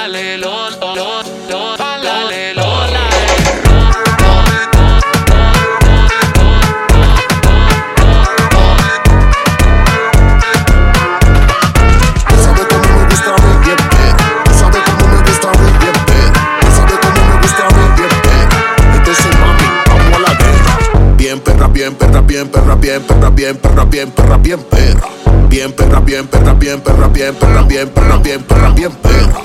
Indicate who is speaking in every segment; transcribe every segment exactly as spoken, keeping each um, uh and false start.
Speaker 1: Pálale, lo, lo, lo, pálale, Lola.
Speaker 2: Bien perra, bien perra, bien perra, bien perra, bien perra, bien perra, bien perra. Bien perra, bien perra, bien perra, bien perra, bien perra, bien perra, bien perra.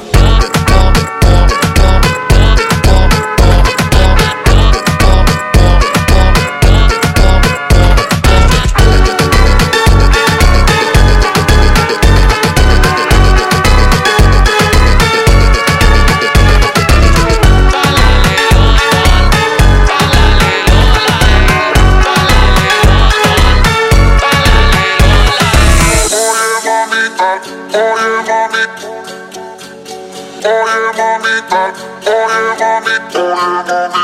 Speaker 3: Oye, mamita, oye, mamita, oye, mamita.